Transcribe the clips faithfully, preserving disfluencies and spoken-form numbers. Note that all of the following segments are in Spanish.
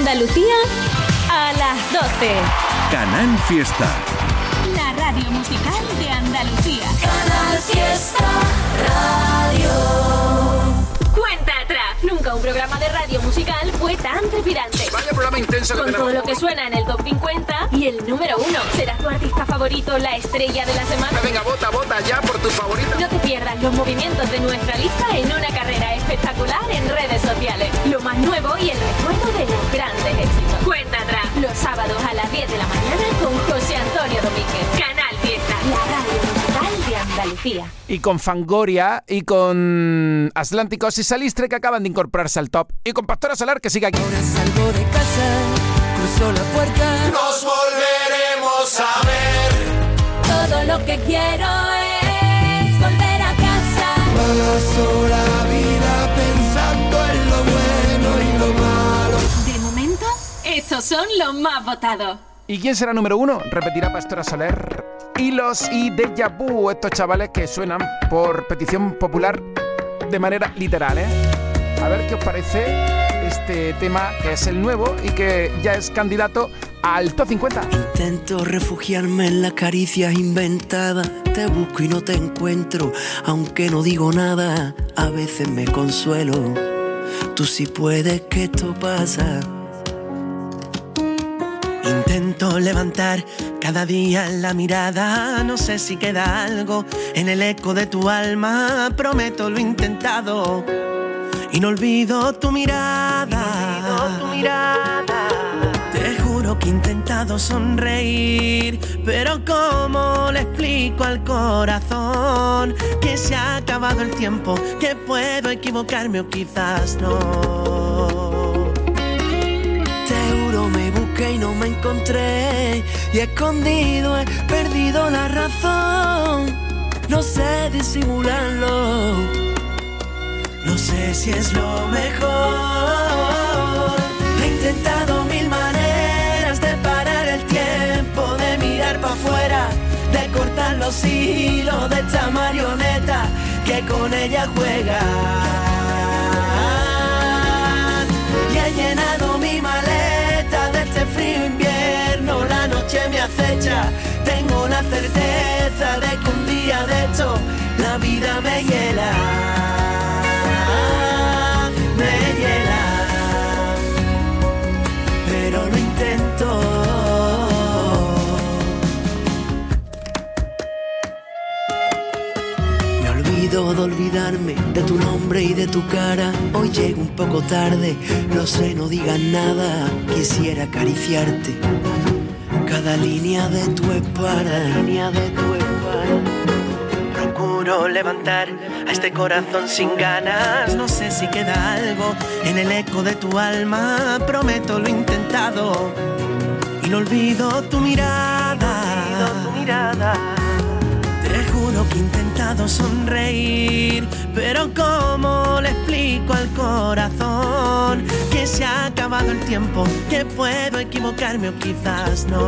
Andalucía a las doce. Canal Fiesta. La radio musical de Andalucía. Canal Fiesta Radio. Cuenta atrás. Nunca un programa de radio musical fue tan trepidante. Vaya programa intenso que Con tenemos. todo lo que suena en el top cincuenta y el número uno. ¿Será tu artista favorito la estrella de la semana? Venga, vota, vota ya por tu favorita. No te pierdas los movimientos de nuestra lista en una carrera espectacular en redes sociales. Lo más nuevo y el recuerdo de los grandes éxitos. Cuenta atrás. Los sábados a las diez de la mañana con José Antonio Domínguez. Canal Fiesta. La radio musical de Andalucía. Y con Fangoria y con Atlánticos y Salistre, que acaban de incorporarse al top. Y con Pastora Solar, que sigue aquí. Ahora salgo de casa, cruzo la puerta. Nos volveremos a ver. Todo lo que quiero es volver a casa. Paso la vida pensando en lo bueno y lo malo. De momento, estos son los más votados. ¿Y quién será número uno? Repetirá Pastora Soler. Hilos y Deja Vu, estos chavales que suenan por petición popular de manera literal, ¿eh? A ver qué os parece este tema, que es el nuevo y que ya es candidato al top cincuenta. Intento refugiarme en las caricias inventadas. Te busco y no te encuentro, aunque no digo nada. A veces me consuelo. Tú sí puedes, que esto pasa. Intento levantar cada día la mirada. No sé si queda algo en el eco de tu alma. Prometo lo intentado y no olvido tu mirada. No olvido tu mirada. Te juro que he intentado sonreír, pero ¿cómo le explico al corazón que se ha acabado el tiempo? Que puedo equivocarme o quizás no. Te juro me busqué y no me encontré, y escondido he perdido la razón. No sé disimularlo, no sé si es lo mejor. He intentado mil maneras de parar el tiempo, de mirar para afuera, de cortar los hilos de esta marioneta que con ella juega. Y he llenado mi maleta de este frío invierno, la noche me acecha. Tengo la certeza de que un día de esto la vida me hiela. Me hiela, pero lo intento. Me olvido de olvidarme de tu nombre y de tu cara. Hoy llego un poco tarde, lo sé, no digas nada. Quisiera acariciarte cada línea de tu espalda. Línea de tu espalda. Procuro levantar a este corazón sin ganas. No sé si queda algo en el eco de tu alma. Prometo lo intentado y no olvido tu mirada. No olvido tu mirada. Te juro que he intentado sonreír, pero ¿cómo le explico al corazón que se ha acabado el tiempo? Que puedo equivocarme o quizás no.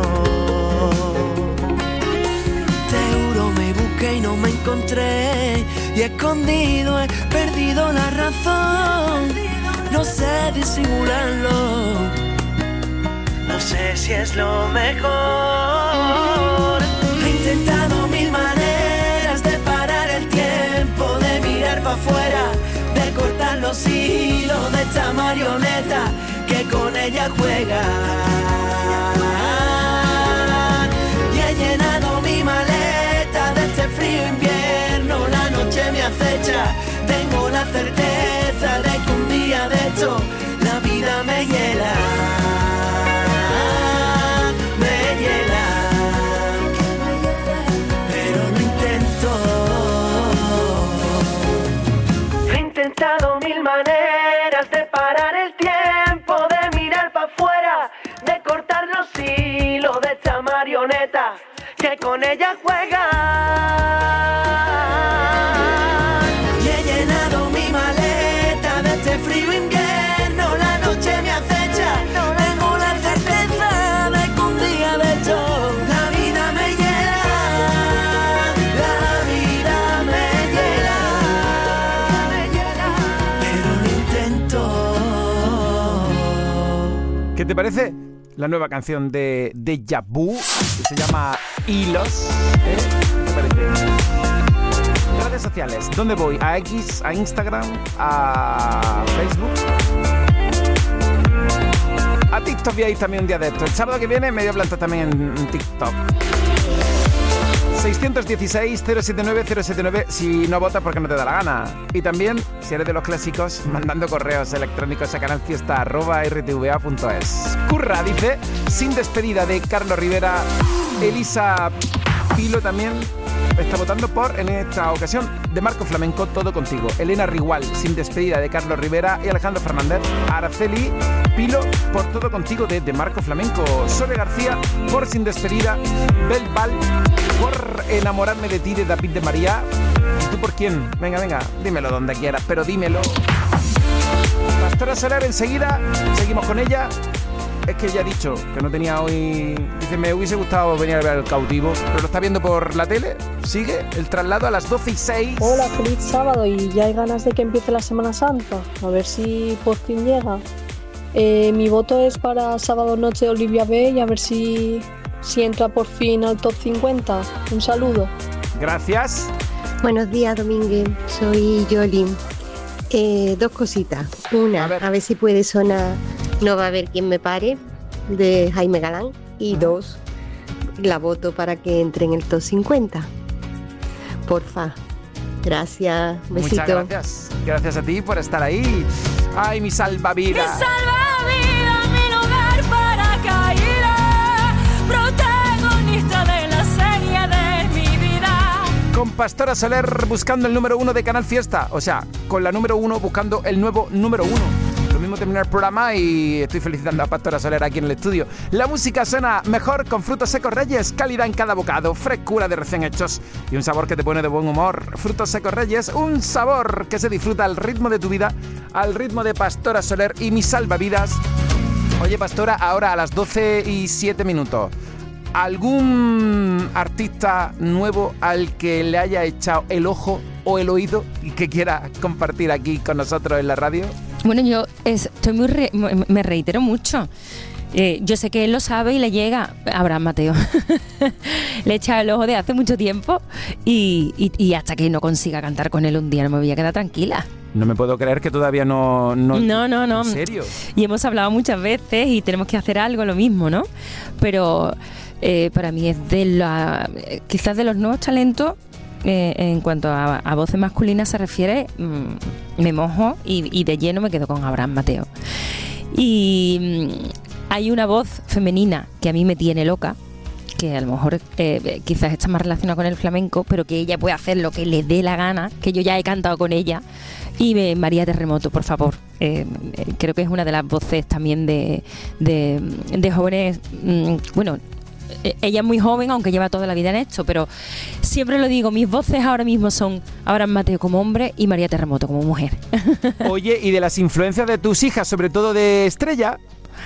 Te juro me busqué y no me encontré, y escondido he perdido la razón. No sé disimularlo, no sé si es lo mejor. He intentado mil maneras de parar el tiempo, de mirar para afuera, de cortar los hilos de esta marioneta que con ella juega. Y he llenado mi maleta de este frío invierno, la noche me acecha. Tengo la certeza de que un día de esto la vida me hiela. Me hiela, pero lo intento. He intentado mil maneras de parar el tiempo, de mirar para afuera, de cortar los hilos de esta marioneta que con ella juega. Y he llenado mi maleta de este frío invierno, la noche me acecha. Tengo la certeza de que un día de esto la vida me hiela. La vida me hiela, pero lo intento. ¿Qué te parece la nueva canción de Deja Vu, que se llama Hilos? ¿Eh? ¿Qué te parece? Redes sociales, ¿dónde voy? ¿A X, a Instagram, a Facebook? A TikTok voy a ir también un día de esto. El sábado que viene medio planta también en TikTok. seis uno seis, cero siete nueve, cero siete nueve si no votas porque no te da la gana. Y también, si eres de los clásicos, mandando correos electrónicos a canalfiesta arroba r t v a punto es. Curra dice, sin despedida de Carlos Rivera. Elisa Pilo también está votando por, en esta ocasión, de Marco Flamenco, Todo Contigo. Elena Rigual, sin despedida de Carlos Rivera. Y Alejandro Fernández. Araceli Pilo por Todo Contigo de, de Marco Flamenco. Sole García por Sin despedida. Bel Val por Enamorarme de ti de David de María. ¿Y tú por quién? Venga, venga, dímelo donde quieras, pero dímelo. Pastora Soler, enseguida seguimos con ella. Es que ya he dicho que no tenía hoy... Dice, me hubiese gustado venir a ver El Cautivo, pero lo está viendo por la tele. Sigue el traslado a las doce y seis. Hola, feliz sábado, y ya hay ganas de que empiece la Semana Santa. A ver si por fin llega. Eh, mi voto es para Sábado Noche de Olivia B y a ver si, si entra por fin al top cincuenta. Un saludo. Gracias. Buenos días, Domínguez. Soy Yolín. Eh, dos cositas. Una, a ver. a ver si puede sonar No va a haber quien me pare, de Jaime Galán. Y dos, la voto para que entre en el top cincuenta. Porfa. Gracias. Besito. Muchas gracias. Gracias a ti por estar ahí. Ay, mi salvavidas. Mi salvavidas, mi lugar para caída, protagonista de la serie de mi vida. Con Pastora Soler buscando el número uno de Canal Fiesta. O sea, con la número uno buscando el nuevo número uno. Lo mismo terminar el programa y estoy felicitando a Pastora Soler aquí en el estudio. La música suena mejor con Frutos Secos Reyes. Calidad en cada bocado, frescura de recién hechos y un sabor que te pone de buen humor. Frutos Secos Reyes, un sabor que se disfruta al ritmo de tu vida, al ritmo de Pastora Soler y mis salvavidas. Oye, Pastora, ahora a las doce y siete minutos. ¿Algún artista nuevo al que le haya echado el ojo o el oído y que quiera compartir aquí con nosotros en la radio? Bueno, yo estoy muy re- me reitero mucho. Eh, yo sé que él lo sabe y le llega. Abraham Mateo. Le he echado el ojo de hace mucho tiempo y, y, y hasta que no consiga cantar con él un día no me voy a quedar tranquila. No me puedo creer que todavía no... No, no, no. no. ¿En serio? Y hemos hablado muchas veces y tenemos que hacer algo, lo mismo, ¿no? Pero eh, para mí es de la... Quizás de los nuevos talentos. Eh, en cuanto a, a voces masculinas se refiere, mmm, me mojo y, y de lleno me quedo con Abraham Mateo. Y mmm, hay una voz femenina que a mí me tiene loca, que a lo mejor eh, quizás está más relacionada con el flamenco, pero que ella puede hacer lo que le dé la gana, que yo ya he cantado con ella. Y me, María Terremoto, por favor. Eh, creo que es una de las voces también de, de, de jóvenes, mmm, bueno... Ella es muy joven, aunque lleva toda la vida en esto, pero siempre lo digo, mis voces ahora mismo son Abraham Mateo como hombre y María Terremoto como mujer. Oye, y de las influencias de tus hijas, sobre todo de Estrella.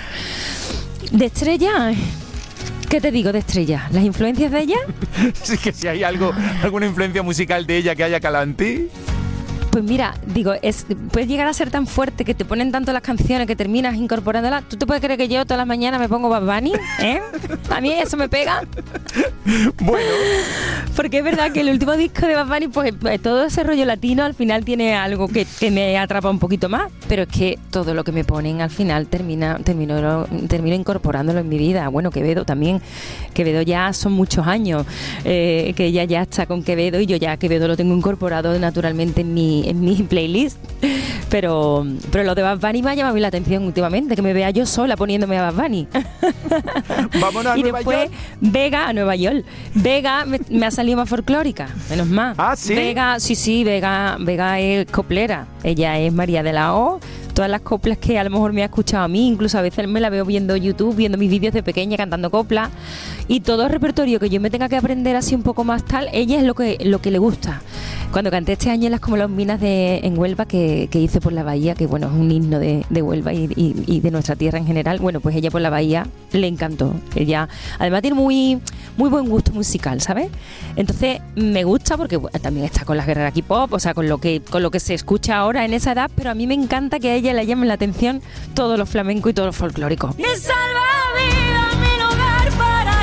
¿De Estrella? ¿Qué te digo de Estrella? ¿Las influencias de ella? Sí, que si hay algo, alguna influencia musical de ella que haya calado en ti. Pues mira, digo, es, puedes llegar a ser tan fuerte que te ponen tanto las canciones que terminas incorporándolas. ¿Tú te puedes creer que yo todas las mañanas me pongo Bad Bunny? ¿Eh? A mí eso me pega. Bueno. Porque es verdad que el último disco de Bad Bunny, pues todo ese rollo latino al final tiene algo que, que me atrapa un poquito más. Pero es que todo lo que me ponen al final termina, termino, termino incorporándolo en mi vida. Bueno, Quevedo también. Quevedo ya son muchos años eh, que ella ya está con Quevedo y yo ya Quevedo lo tengo incorporado naturalmente en mi en mi playlist, pero pero lo de Bad Bunny me ha llamado la atención últimamente, que me vea yo sola poniéndome a Bad Bunny. Vámonos a y Nueva después York. Vega a Nueva York. Vega me, me ha salido más folclórica, menos más. Ah, sí. Vega, sí, sí, Vega, Vega es coplera. Ella es María de la O. Todas las coplas que a lo mejor me ha escuchado a mí, incluso a veces me la veo viendo YouTube, viendo mis vídeos de pequeña cantando coplas, y todo el repertorio que yo me tenga que aprender así un poco más tal, ella es lo que lo que le gusta. cuando canté este año en las Como las Minas de, en Huelva, que, que hice por la Bahía, que bueno, es un himno de, de Huelva y, y, y de nuestra tierra en general, bueno, pues ella por la Bahía le encantó. Ella además tiene muy, muy buen gusto musical, ¿sabes? Entonces me gusta porque bueno, también está con las guerreras K-pop, o sea, con lo que con lo que se escucha ahora en esa edad, pero a mí me encanta que a ella le llame la atención todo lo flamenco y todo lo folclórico. Mi salvavidas, mi lugar para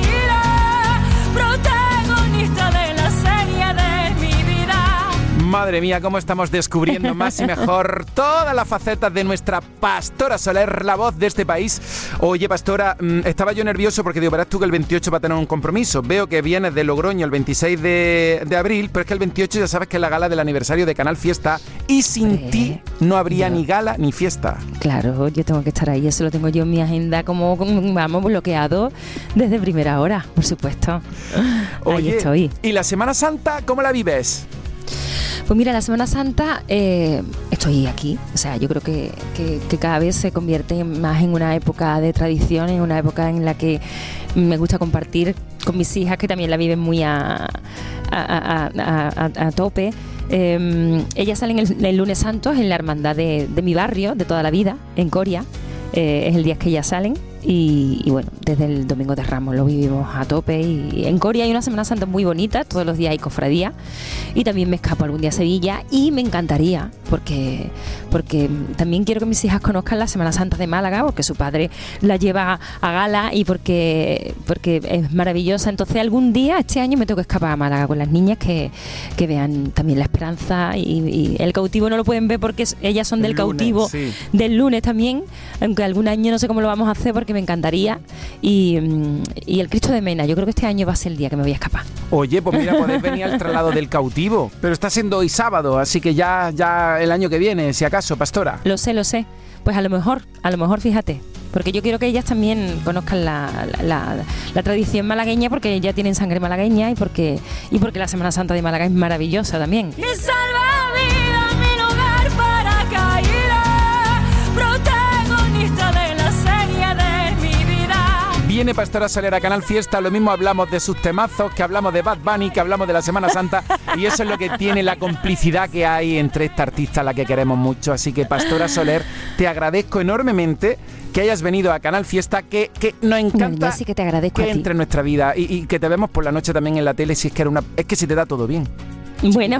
caída, protagonista de la serie de mi vida. Madre mía, cómo estamos descubriendo más y mejor todas las facetas de nuestra Pastora Soler, la voz de este país. Oye, Pastora, estaba yo nervioso porque digo, verás tú que el veintiocho va a tener un compromiso. Veo que vienes de Logroño el veintiséis de, de abril, pero es que el veintiocho ya sabes que es la gala del aniversario de Canal Fiesta y sin eh, ti no habría no. ni gala ni fiesta. Claro, yo tengo que estar ahí, eso lo tengo yo en mi agenda como, como vamos, bloqueado desde primera hora, por supuesto. Oye, ahí estoy. ¿Y la Semana Santa cómo la vives? Pues mira, la Semana Santa eh, estoy aquí, o sea, yo creo que, que, que cada vez se convierte más en una época de tradición, en una época en la que me gusta compartir con mis hijas, que también la viven muy a, a, a, a, a, a tope. Eh, ellas salen el, el lunes santo en la hermandad de, de mi barrio, de toda la vida, en Coria, eh, es el día que ellas salen. Y, y bueno, desde el Domingo de Ramos lo vivimos a tope y en Coria hay una Semana Santa muy bonita, todos los días hay cofradía y también me escapo algún día a Sevilla y me encantaría porque, porque también quiero que mis hijas conozcan la Semana Santa de Málaga porque su padre la lleva a gala y porque, porque es maravillosa. Entonces algún día este año me tengo que escapar a Málaga con las niñas que, que vean también la esperanza y, y el cautivo no lo pueden ver porque ellas son del el lunes, cautivo sí. del lunes también, aunque algún año no sé cómo lo vamos a hacer porque me encantaría y, y el Cristo de Mena, yo creo que este año va a ser el día que me voy a escapar. Oye, pues mira, podés venir al traslado del cautivo, pero está siendo hoy sábado, así que ya, ya el año que viene, si acaso, Pastora. Lo sé, lo sé, pues a lo mejor, a lo mejor fíjate, porque yo quiero que ellas también conozcan la, la, la, la tradición malagueña porque ya tienen sangre malagueña y porque, y porque la Semana Santa de Málaga es maravillosa también. Mi salvavidas, mi lugar para caída, protagonista de la serie de mi vida. Viene Pastora Soler a Canal Fiesta, lo mismo hablamos de sus temazos, que hablamos de Bad Bunny, que hablamos de la Semana Santa y eso es lo que tiene la complicidad que hay entre esta artista a la que queremos mucho. Así que Pastora Soler, te agradezco enormemente que hayas venido a Canal Fiesta, que, que nos encanta no, sí que, te agradezco que entre en nuestra vida y, y que te vemos por la noche también en la tele si es que era una, es que si te da todo bien. Bueno,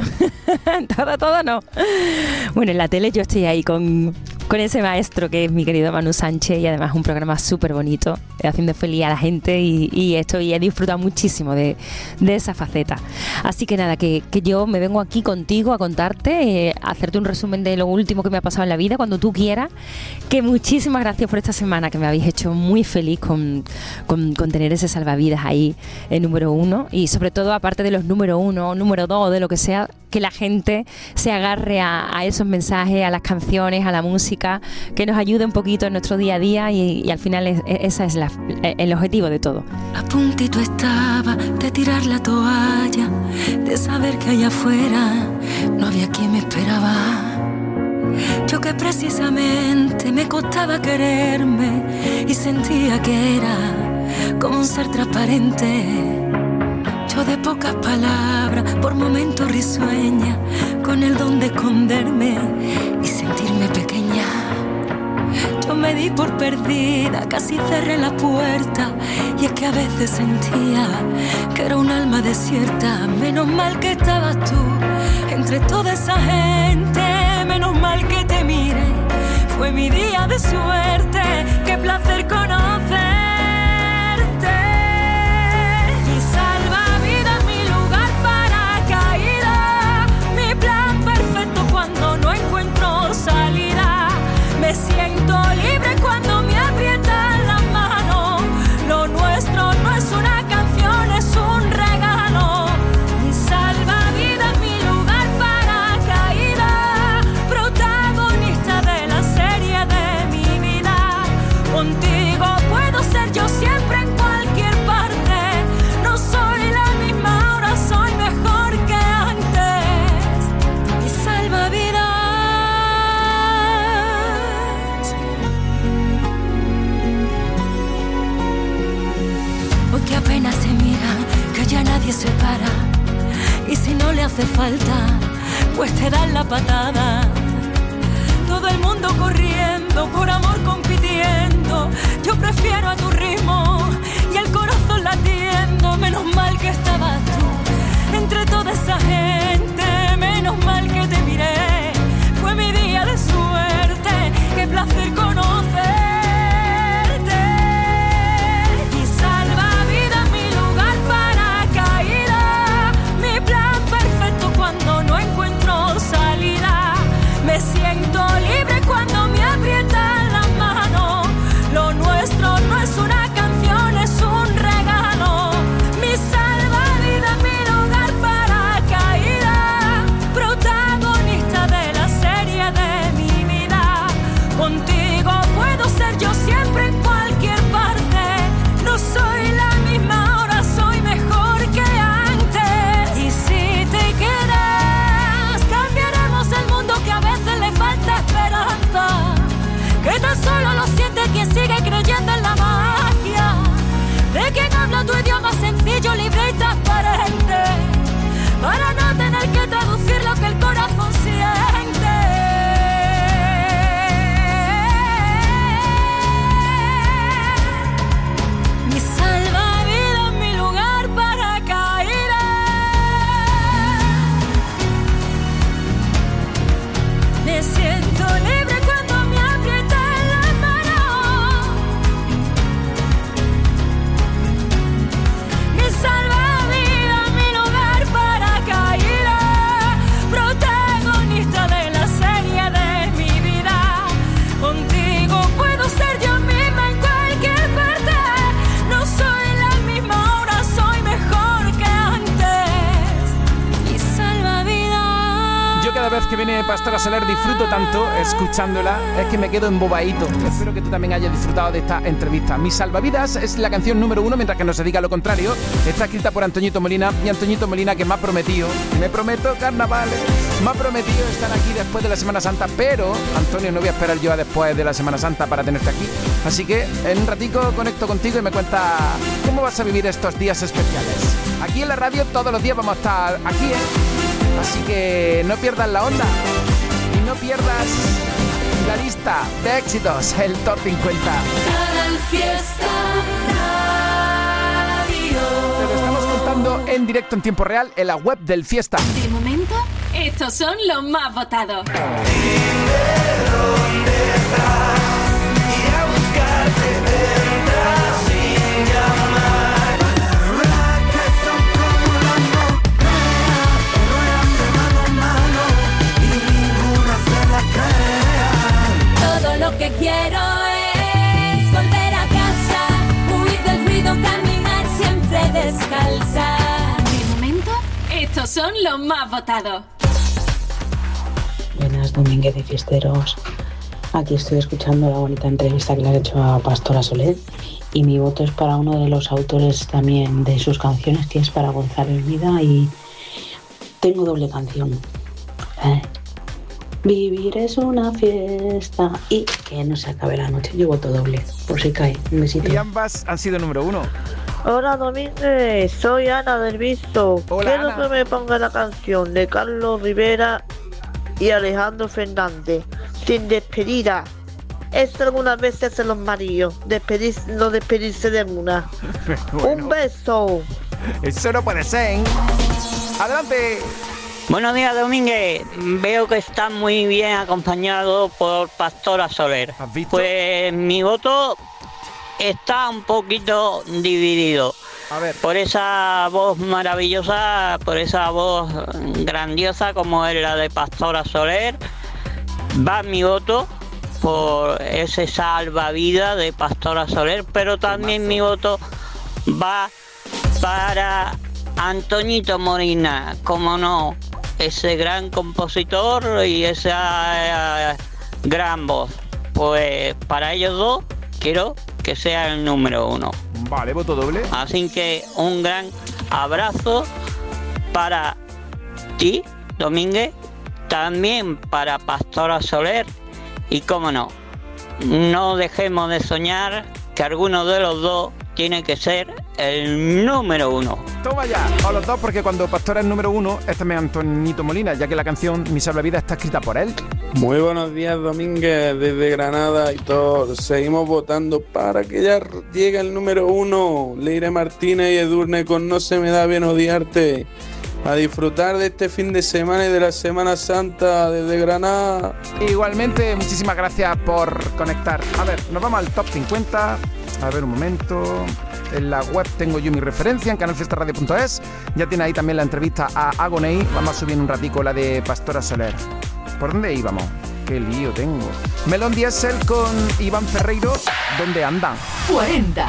todo, todo no. Bueno, en la tele yo estoy ahí con, con ese maestro que es mi querido Manu Sánchez y además un programa súper bonito, haciendo feliz a la gente y, y estoy, he disfrutado muchísimo de, de esa faceta. Así que nada, que, que yo me vengo aquí contigo a contarte, eh, a hacerte un resumen de lo último que me ha pasado en la vida cuando tú quieras. Que muchísimas gracias por esta semana, que me habéis hecho muy feliz con, con, con tener ese salvavidas ahí en número uno y sobre todo aparte de los número uno, número dos, de lo que sea, que la gente se agarre a, a esos mensajes, a las canciones, a la música, que nos ayude un poquito en nuestro día a día y, y al final es, ese es la, el objetivo de todo. A puntito estaba de tirar la toalla, de saber que allá afuera no había quien me esperaba. Yo que precisamente me costaba quererme y sentía que era como un ser transparente. Yo de pocas palabras, por momentos risueña, con el don de esconderme y sentirme pequeña. Yo me di por perdida, casi cerré la puerta, y es que a veces sentía que era un alma desierta. Menos mal que estabas tú entre toda esa gente, menos mal que te miré, fue mi día de suerte, qué placer conocerte. Mi salvavidas, mi lugar para caída, mi plan perfecto cuando no encuentro salida. Me siento libre cuando me aprietan las manos. Lo nuestro no es una canción, es un regalo. Mi salvavidas, mi lugar para caída, protagonista de la serie de mi vida. Contigo puedo ser yo siempre en cualquier parte. No soy la misma, ahora soy mejor que antes. Mi salvavidas. Hoy que apenas se miran, que ya nadie se para. Y si no le hace hace falta, pues te dan la patada. Todo el mundo corriendo, por amor compitiendo. Yo prefiero a tu ritmo y el corazón latiendo. Menos mal que estabas tú entre toda esa gente. Menos mal que te miré, fue mi día de suerte. Qué placer conocerte. Mi salvavidas, mi lugar para caída, mi plan perfecto cuando no encuentro salida. Me siento libre cuando me aprietan las manos. Lo nuestro no es una canción, es un regalo. Mi salvavidas, mi lugar para caída, protagonista de la serie de mi vida. Contigo puedo ser yo siempre en cualquier parte. No soy la misma ahora, soy mejor que antes. Y si te quedas, cambiaremos el mundo que a veces le falta esperanza. Que tan solo lo siente quien sigue creyendo en la magia de quien habla tu idioma sencillo, libre y transparente, para no tener que traducir lo que el corazón siente. Mi salvavidas, mi lugar para caída. Me siento libre cuando me aprietan las manos. Mi salvavidas, mi lugar para caída, protagonista de la serie de mi vida. Contigo puedo ser yo misma en cualquier parte. No soy la misma ahora, soy mejor que antes. Mi salvavidas. Yo cada vez que viene Pastora Soler disfruto tanto escuchándola, es que me quedo embobadito. Espero que tú también hayas disfrutado de esta entrevista. Mi salvavidas es la canción número uno, mientras que no se diga lo contrario. Está escrita por Antoñito Molina, y Antoñito Molina, que me ha prometido, me prometo carnavales, me ha prometido estar aquí después de la Semana Santa, pero Antonio, no voy a esperar yo a después de la Semana Santa para tenerte aquí. Así que en un ratico conecto contigo y me cuenta cómo vas a vivir estos días especiales. Aquí en la radio todos los días vamos a estar aquí, ¿eh? Así que no pierdas la onda y no pierdas la lista de éxitos, el Top cincuenta. Canal Fiesta Radio. Te lo estamos contando en directo en tiempo real en la web del Fiesta. De momento, estos son los más votados. Todo lo que quiero es volver a casa, huir del ruido, caminar siempre descalza. De momento, estos son los más votados. Buenas, Domínguez de Fiesteros. Aquí estoy escuchando la bonita entrevista que le ha hecho a Pastora Soler y mi voto es para uno de los autores también de sus canciones, que es para Gonzalo Hermida, y tengo doble canción. ¿Eh? Vivir es una fiesta y que no se acabe la noche. Yo voto doble, por si cae. Un besito. Y ambas han sido número uno. Hola Domínguez, soy Ana del Visto. Hola, Quiero Ana. que me ponga la canción de Carlos Rivera y Alejandro Fernández, Sin despedida. Esto algunas veces hacen los maridos, despedir, no despedirse de una. Bueno, Un beso. eso no puede ser, ¿eh? Adelante. Buenos días, Domínguez. Veo que está muy bien acompañado por Pastora Soler. ¿Has visto? Pues mi voto está un poquito dividido. A ver. Por esa voz maravillosa, por esa voz grandiosa como es la de Pastora Soler, va mi voto por ese salvavidas de Pastora Soler, pero también mi voto va para Antoñito Molina, como no, ese gran compositor y esa eh, gran voz. Pues para ellos dos quiero que sea el número uno. Vale, voto doble. Así que un gran abrazo para ti, Domínguez, también para Pastora Soler y, cómo no, no dejemos de soñar que alguno de los dos tiene que ser el número uno. Toma ya, o los dos, porque cuando Pastora es número uno, este es Antonito Molina, ya que la canción Mi Salvavidas está escrita por él. Muy buenos días, Domínguez, desde Granada y todos. Seguimos votando para que ya llegue el número uno. Leire Martínez y Edurne con No se me da bien odiarte. A disfrutar de este fin de semana y de la Semana Santa desde Granada. Igualmente, muchísimas gracias por conectar. A ver, nos vamos al top cincuenta. A ver un momento. En la web tengo yo mi referencia, en canal fiesta radio punto es. Ya tiene ahí también la entrevista a Agoney. Vamos a subir un ratico la de Pastora Soler. ¿Por dónde íbamos? Qué lío tengo. Melón Diesel con Iván Ferreiro. ¿Dónde andan? cuarenta.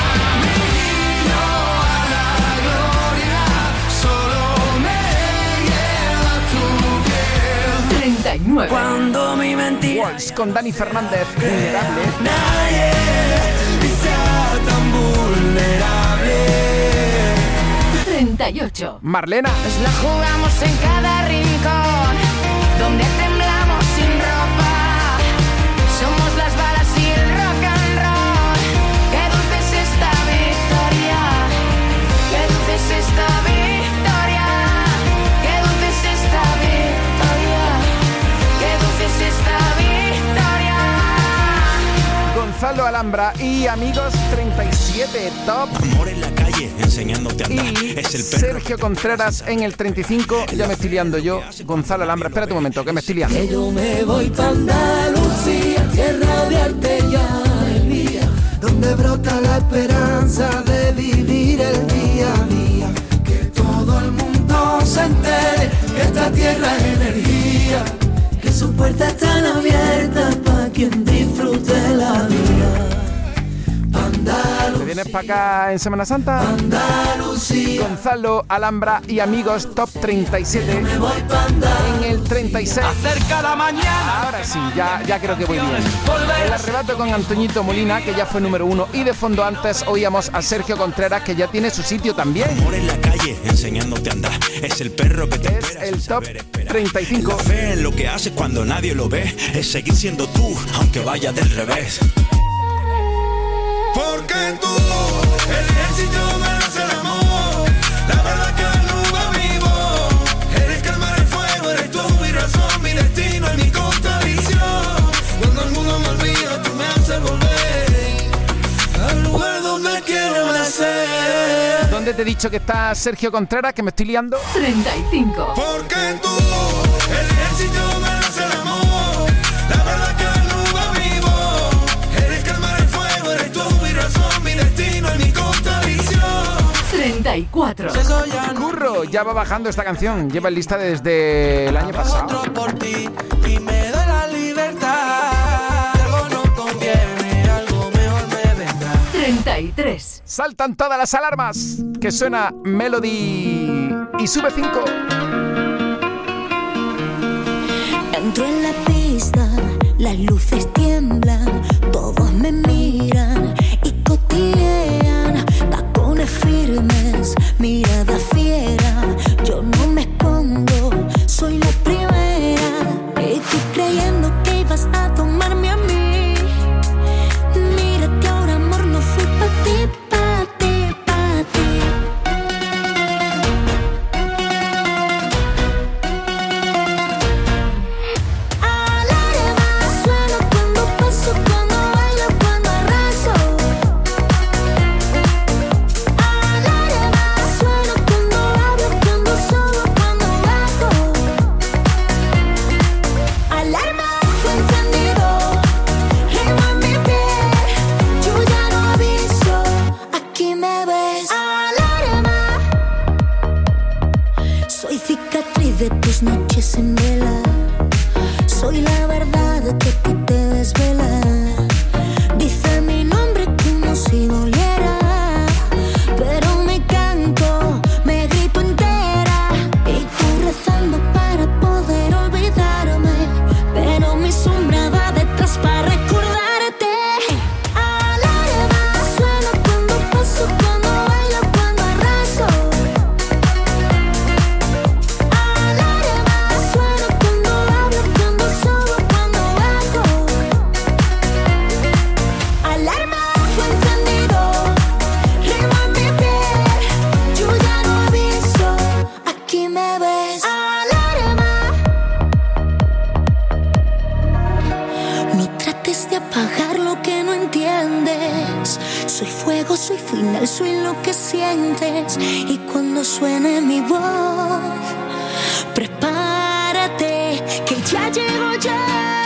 treinta y nueve. Cuando mi mentira Walls con Dani Fernández. Vulnerable. nadie sea tan vulnerable. treinta y ocho. Marlena. Nos la jugamos en cada rincón, donde temblamos sin ropa. Somos las balas y el rock and roll. Qué dulce es esta victoria. Qué dulce es esta victoria. Qué dulce es esta victoria. Qué dulce es esta victoria. Gonzalo Alhambra y Amigos treinta y siete top. Amor en la calle, enseñándote a andar. Y es el perro Sergio Contreras en el treinta y cinco. Ya me estoy liando yo. Gonzalo Alhambra, espérate un momento, que me estoy liando. Que yo me voy pa' Andalucía, tierra de arte y alegría, donde brota la esperanza de vivir el día a día. Que todo el mundo se entere que esta tierra es energía, que sus puertas están abiertas pa' quien disfrute la vida. ¿Te vienes para acá en Semana Santa? Andalucía. Gonzalo Alhambra y Amigos top treinta y siete. En el treinta y seis. Acerca la mañana. Ahora sí, ya, ya creo que voy bien. El arrebato con Antoñito Molina, que ya fue número uno. Y de fondo antes oíamos a Sergio Contreras, que ya tiene su sitio también. Amor en la calle, enseñándote a andar. Es el perro que te es el top treinta y cinco. La fe en lo que haces cuando nadie lo ve. Es seguir siendo tú, aunque vaya del revés. Porque tú, el ejército me hace el amor, la verdad que nunca vivo. Eres calmar el fuego, eres tú mi razón, mi destino y mi contradicción. Cuando el mundo me olvida, tú me haces volver al lugar donde quiero nacer. ¿Dónde te he dicho que está Sergio Contreras, que me estoy liando? treinta y cinco. Porque tú, el ejército me hace el amor, la verdad que nunca vivo. Eres calmar el fuego, eres tú mi razón, mi destino y mi contradicción. treinta y cuatro. Curro, ya va bajando esta canción. Lleva en lista desde el año pasado. Por ti y me doy la libertad. Algo no conviene, algo mejor me vendrá. treinta y tres. Saltan todas las alarmas. Que suena Melody y sube cinco. Entro en la pista, las luces tiemblan, todos me miran y cotillean, tacones firmes, mirada fiera, yo no me escondo, soy la primera, y tú creyendo que ibas a tomarme a mí, mírate ahora amor, no fui pa' ti, pa' ti, pa' ti. apagar lo que no entiendes. Soy fuego, soy final, soy lo que sientes. Y cuando suene mi voz, prepárate, que ya llego ya.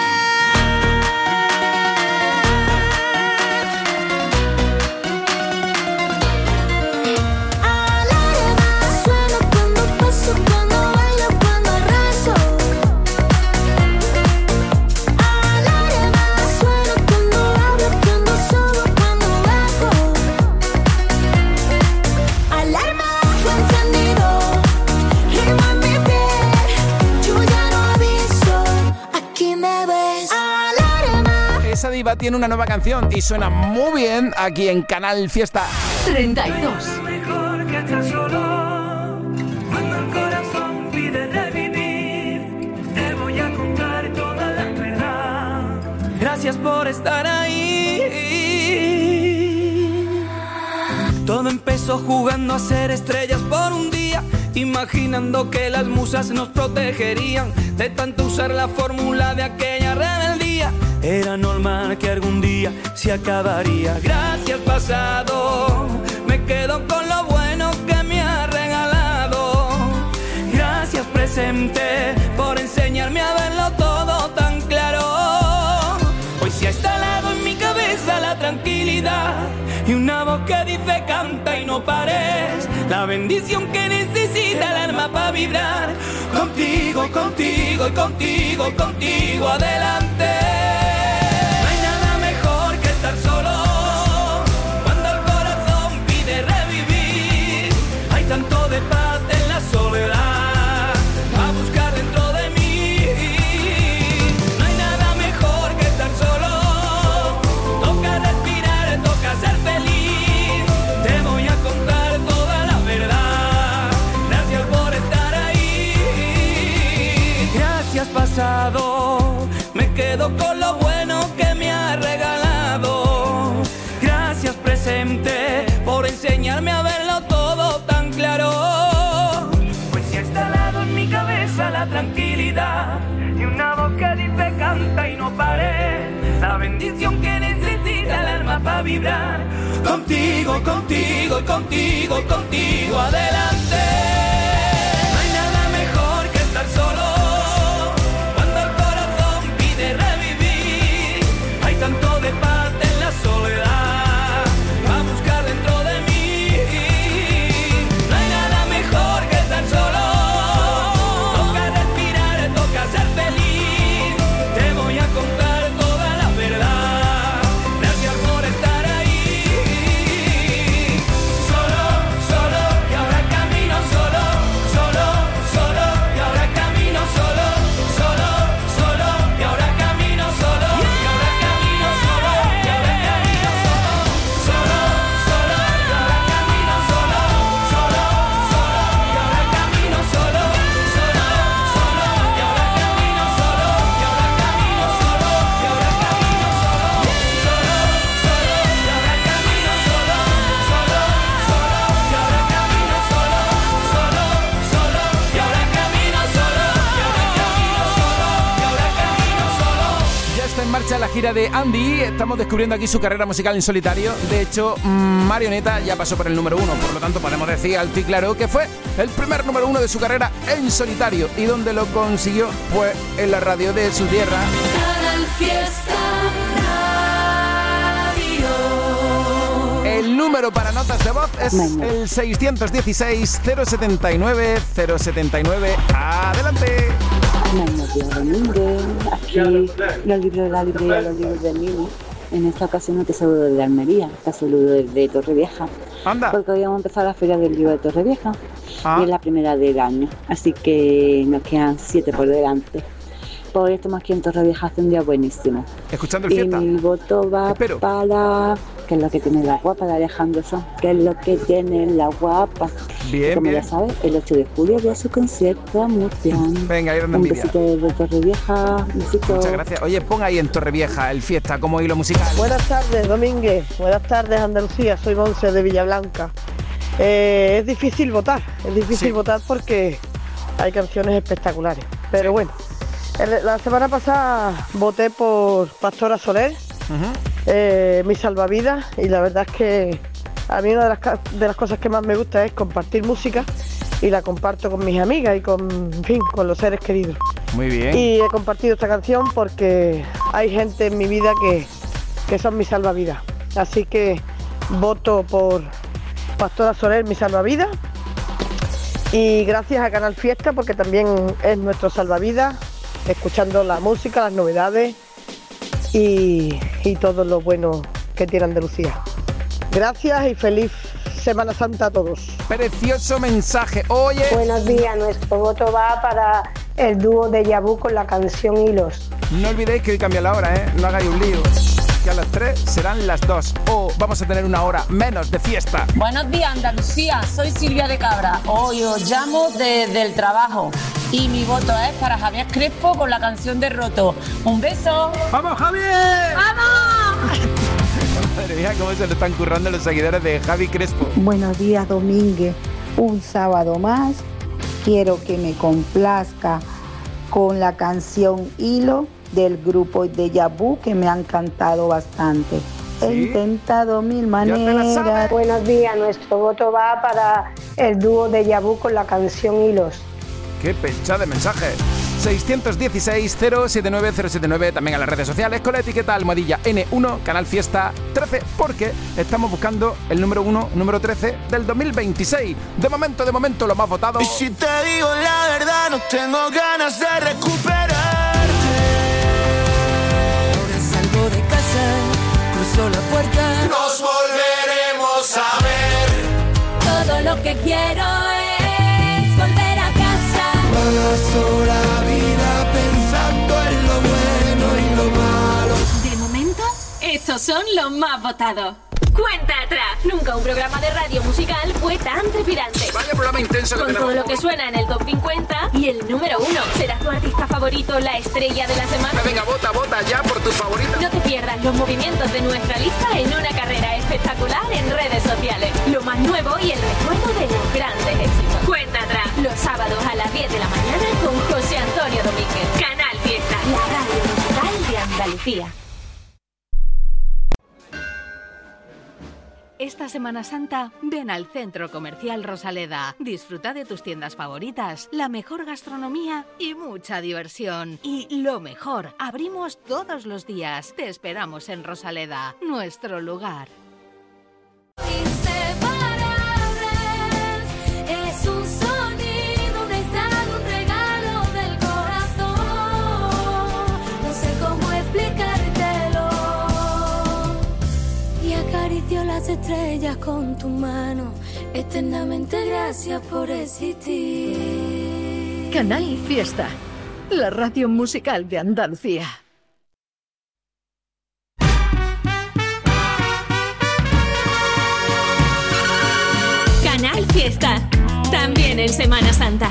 Esa diva tiene una nueva canción y suena muy bien aquí en Canal Fiesta. treinta y dos. Mejor que estar solo. Cuando el corazón pide revivir, te voy a contar toda la verdad. Gracias por estar ahí. Todo empezó jugando a ser estrellas por un día, imaginando que las musas nos protegerían de tanto usar la fórmula de aquella rebeldía. Era normal que algún día se acabaría. Gracias pasado, me quedo con lo bueno que me ha regalado. Gracias presente por enseñarme a verlo todo tan claro. Hoy se ha instalado en mi cabeza la tranquilidad y una voz que dice canta y no pares. La bendición que necesita el alma para vibrar. Contigo, contigo y contigo, contigo adelante. Estar solo, cuando el corazón pide revivir, hay tanto de paz en la soledad, a buscar dentro de mí. No hay nada mejor que estar solo, toca respirar, toca ser feliz. Te voy a contar toda la verdad, gracias por estar ahí. Gracias pasado, me quedo con lo bueno que me ha regalado. Gracias presente por enseñarme a verlo todo tan claro. Pues se ha instalado en mi cabeza la tranquilidad y una voz que dice canta y no pares. La bendición que necesita el alma para vibrar. Contigo, contigo y contigo, contigo adelante. No hay nada mejor que estar solo. Cuando el corazón pide revivir, hay tanto de paz en la soledad. La gira de Andy, estamos descubriendo aquí su carrera musical en solitario. De hecho, Marioneta ya pasó por el número uno, por lo tanto podemos decir alto y claro que fue el primer número uno de su carrera en solitario. ¿Y dónde lo consiguió? Pues en la radio de su tierra. Canal Fiesta Radio. El número para notas de voz es Mañana. El seiscientos dieciséis, cero setenta y nueve, cero setenta y nueve. ¡Adelante! Buenos días, Domínguez. Aquí los libros de la librería, los libros del Mini. En esta ocasión no te saludo desde Almería, te saludo desde Torrevieja. Anda. Porque hoy vamos a empezar la feria del libro de Torrevieja. Ah. Y es la primera del año, así que nos quedan siete por delante. Por hoy estamos aquí en Torrevieja, hace un día buenísimo. Escuchando el fiesta. Y mi voto va Espero. para... ¿Qué es lo que tiene la guapa de Alejandro Sanz? ¿Qué es lo que tiene la guapa? Bien, Como bien. ya sabes, el ocho de julio de su concierto a Murcia. Venga, ahí donde un envidia. besito desde Torrevieja, besito. Muchas gracias. Oye, pon ahí en Torrevieja el fiesta como hilo musical. Buenas tardes, Domínguez. Buenas tardes, Andalucía. Soy Monse de Villablanca. Eh, es difícil votar, es difícil sí. votar porque hay canciones espectaculares. Pero sí. bueno, el, la semana pasada voté por Pastora Soler Uh-huh. eh, mi salvavidas, y la verdad es que a mí una de las, de las cosas que más me gusta es compartir música, y la comparto con mis amigas y con, en fin, con los seres queridos. Muy bien. Y he compartido esta canción porque hay gente en mi vida que, que son mi salvavidas. Así que voto por Pastora Soler, mi salvavidas. Y gracias a Canal Fiesta, porque también es nuestro salvavidas, escuchando la música, las novedades y, y todo lo bueno que tiene Andalucía. Gracias y feliz Semana Santa a todos. Precioso mensaje. Oye. Buenos días, nuestro voto va para el dúo de Yabú con la canción Hilos. No olvidéis que hoy cambia la hora, ¿eh? No hagáis un lío. Que a las tres serán las dos. O vamos a tener una hora menos de fiesta. Buenos días, Andalucía. Soy Silvia de Cabra. Hoy os llamo desde el trabajo. Y mi voto es para Javier Crespo con la canción de Roto. ¡Un beso! ¡Vamos, Javier! ¡Vamos! Madre mía, cómo se lo están currando los seguidores de Javi Crespo. Buenos días, Domínguez. Un sábado más. Quiero que me complazca con la canción Hilo del grupo de Yabú, que me han cantado bastante. ¿Sí? He intentado mil maneras. Buenos días, nuestro voto va para el dúo de Yabú con la canción Hilos. ¡Qué pencha de mensajes! seiscientos dieciséis, cero setenta y nueve, cero setenta y nueve, también a las redes sociales con la etiqueta almohadilla ene uno, Canal Fiesta trece, porque estamos buscando el número uno, número trece del dos mil veintiséis. De momento, de momento, lo más votado. Y si te digo la verdad, no tengo ganas de recuperarte. Ahora salgo de casa, cruzo la puerta. Nos volveremos a ver. Todo lo que quiero es volver a casa. Paso la vida pensando en lo bueno y lo malo. De momento, estos son los más votados. Cuenta atrás. Nunca un programa de radio musical fue tan trepidante. Vaya programa intenso que Con todo lo que suena en el top cincuenta y el número uno. ¿Será tu artista favorito la estrella de la semana? Venga, vota, vota ya por tu favorita. No te pierdas los movimientos de nuestra lista en una carrera espectacular en redes sociales. Lo más nuevo y el recuerdo de los grandes éxitos. Cuenta atrás. Los sábados a las diez de la mañana con José Antonio Domínguez. Canal Fiesta, la radio musical de Andalucía. Esta Semana Santa, ven al Centro Comercial Rosaleda. Disfruta de tus tiendas favoritas, la mejor gastronomía y mucha diversión. Y lo mejor, abrimos todos los días. Te esperamos en Rosaleda, nuestro lugar. Es un sonido, un estado, un regalo del corazón. No sé cómo explicártelo. Y acaricio las estrellas con tu mano. Eternamente gracias por existir. Canal Fiesta, la radio musical de Andalucía. Canal Fiesta, también en Semana Santa.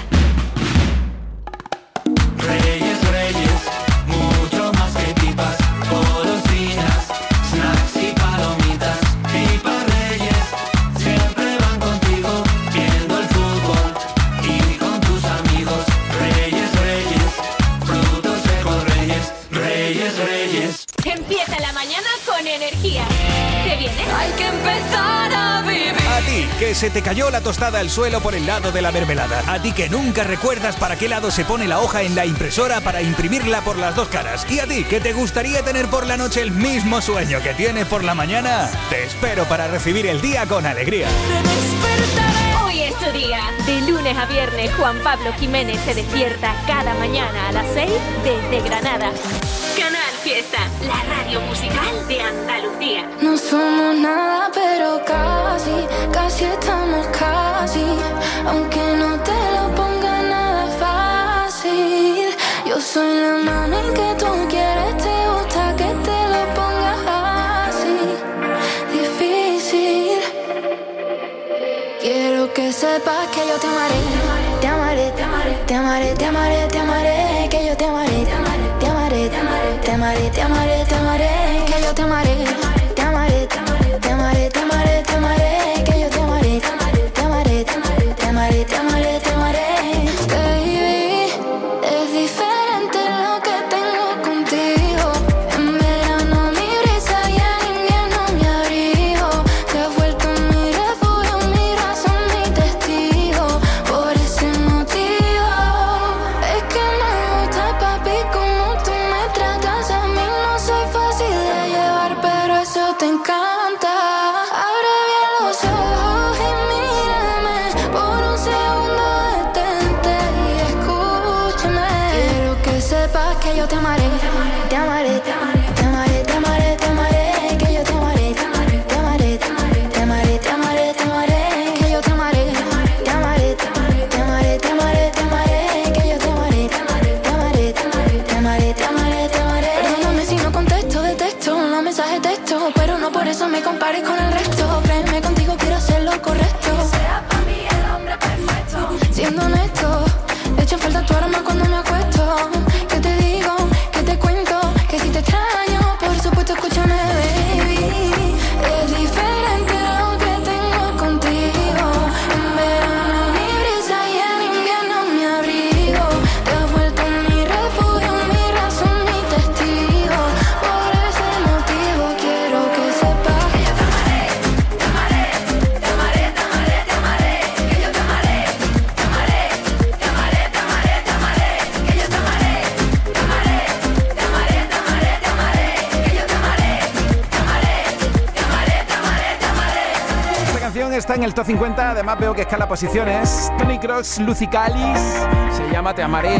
Reyes, reyes, mucho más que pipas, golosinas, snacks y palomitas. Pipas Reyes, siempre van contigo, viendo el fútbol y con tus amigos. Reyes, reyes, frutos secos Reyes, reyes, reyes. Empieza la mañana con energía. ¿Te viene? Hay que empezar a vivir. A ti, que se te cayó la tostada al suelo por el lado de la mermelada. A ti, que nunca recuerdas para qué lado se pone la hoja en la impresora para imprimirla por las dos caras. Y a ti, que te gustaría tener por la noche el mismo sueño que tienes por la mañana. Te espero para recibir el día con alegría. Hoy es tu día. De lunes a viernes, Juan Pablo Jiménez te despierta cada mañana a las seis desde Granada. Canal Fiesta, la radio musical de Andalucía. No somos nada, pero casi, casi estamos casi. Aunque no te lo ponga nada fácil. Yo soy la mami que tú quieres, te gusta que te lo ponga así. Difícil. Quiero que sepas que yo te amaré, te amaré, te amaré, te amaré, te amaré, te amaré, que yo te amaré, te amaré, te amaré, te amaré, te amaré, te amaré, te amaré, que yo te amaré, te amaré, te amaré, te amaré, te amaré, te amaré, que yo te amaré, te amaré, te amaré, te amaré, te amaré, te amaré, te amaré, baby, es diferente lo que tengo contigo. En verano mi brisa eso te encanta. Abre bien los ojos y mírame. Por un segundo detente y escúchame. Quiero que sepas que yo te amaré, te amaré, te amaré, te amaré, te amaré, te amaré, que yo te amaré, te amaré, te amaré, te amaré, te amaré, te amaré, te amaré, que yo te amaré, te amaré, te amaré, te amaré, te amaré, te amaré, que yo te amaré, te amaré, te amaré, te amaré, te amaré, te amaré, te amaré. Perdóname si no contesto de texto, no mensaje texto, pero no por eso me compares con el resto. Créeme, contigo quiero hacer lo correcto. Que sea para mí el hombre perfecto. Siendo honesto, de hecho falta tu aroma cuando me acuesto. Que te digo, que te cuento, que si te extraño, por supuesto escúchame, baby. Es diferente lo que tengo contigo. En verano mi brisa y en invierno mi abrigo. Te has vuelto mi refugio, mi razón, mi testigo. Por ese motivo quiero que sepas que yo te amaré, te amaré, te amaré, te amaré, te amaré, que yo te amaré, te amaré, te amaré, te amaré, te amaré, que yo te amaré, te amaré, te amaré, te amaré, te amaré, que yo te amaré, te amaré, te amaré, te amaré, te amaré. Esta canción está en el top cincuenta, además veo que escala posiciones. Tony Crocs, Lucy Calis, se llama Te amaré.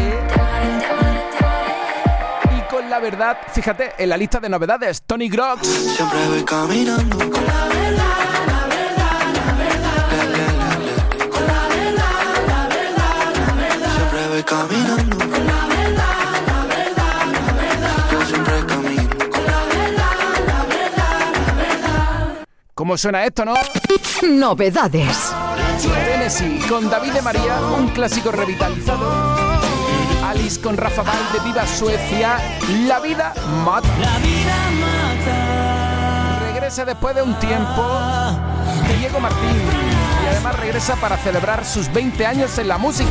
Y con la verdad, fíjate, en la lista de novedades, Tony Crocs. Siempre voy caminando con la verdad, la verdad, la verdad. Con la verdad, la verdad, la verdad. Siempre voy caminando con la verdad, la verdad, la verdad. Yo siempre camino con la verdad, la verdad, la verdad. ¿Cómo suena esto, no? Novedades. Tennessee con David de María, un clásico revitalizado. Alice con Rafa Val de Viva Suecia, La vida mata. La vida mata. Regresa después de un tiempo Diego Martín y además regresa para celebrar sus veinte años en la música.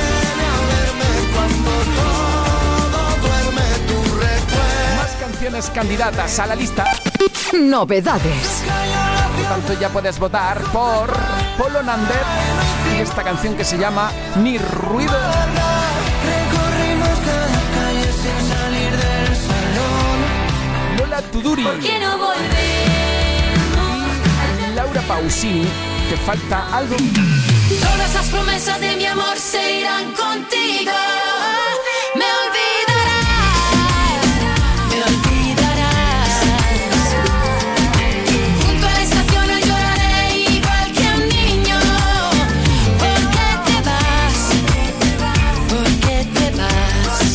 Más canciones candidatas a la lista. Novedades. Por tanto, ya puedes votar por Polo Nander y esta canción que se llama Ni ruido. Recorrimos cada calle sin salir del salón. Lola Tuduri. ¿Por qué no volvemos? Y Laura Pausini, te falta algo. Todas las promesas de mi amor se irán contigo. Me olvidarás, me olvidarás. Junto a la estación yo lloraré igual que un niño. ¿Por qué te vas? ¿Por qué te vas?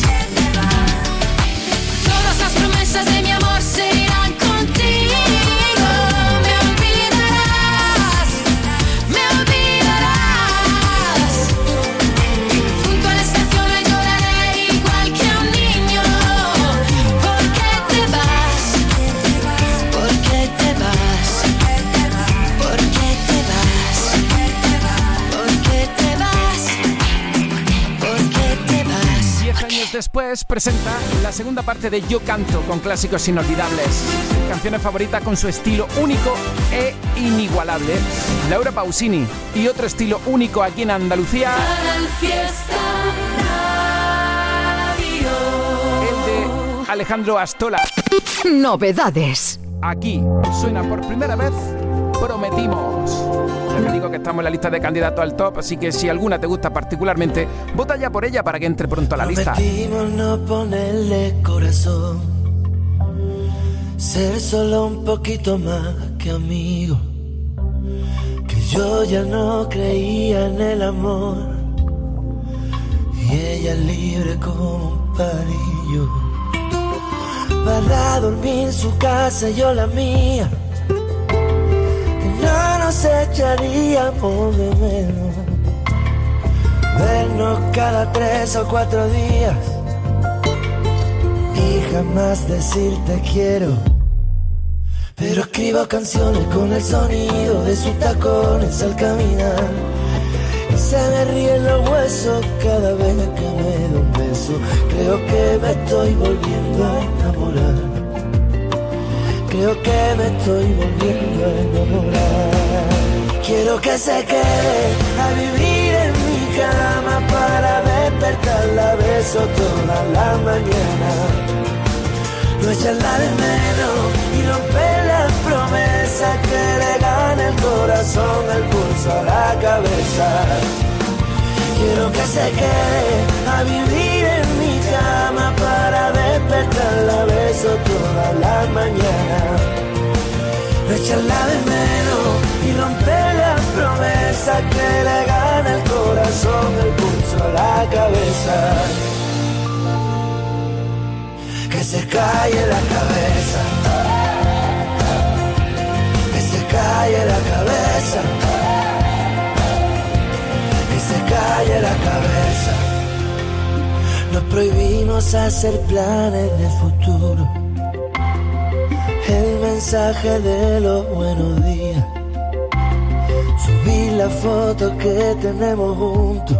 Todas las promesas de mi amor se irán contigo. Me olvidarás, me olvidarás. Junto a la estación lloraré igual que un niño. ¿Por qué te vas? ¿Por qué te vas? ¿Por qué te vas? ¿Por qué te vas? ¿Por qué te vas? Diez años después presenta la segunda parte de Yo Canto con clásicos inolvidables. Canciones favoritas con su estilo único e inigualable. Laura Pausini y otro estilo único aquí en Andalucía. Canal Fiesta Radio. El de Alejandro Astola. Novedades. Aquí suena por primera vez Prometimos. Ya te digo que estamos en la lista de candidatos al top, así que si alguna te gusta particularmente, vota ya por ella para que entre pronto a la lista. Prometimos no ponerle corazón, ser solo un poquito más que amigo, que yo ya no creía en el amor y ella es libre como un parillo, para dormir en su casa y yo la mía, y no nos echaríamos de menos, vernos cada tres o cuatro días y jamás decirte quiero. Pero escribo canciones con el sonido de sus tacones al caminar, y se me ríen los huesos cada vez que me da un beso. Creo que me estoy volviendo a enamorar, creo que me estoy volviendo a enamorar. Quiero que se quede a vivir en mi cama, para despertarla beso toda la mañana, no echarla de menos y romper las promesas se quede a vivir en mi cama para despertarla, beso toda la mañana. Echarla de menos y romper la promesa que le gana el corazón, el pulso a la cabeza. Que se calle la cabeza, que se calle la cabeza, que se calle la cabeza. Nos prohibimos hacer planes de futuro, el mensaje de los buenos días, subir la foto que tenemos juntos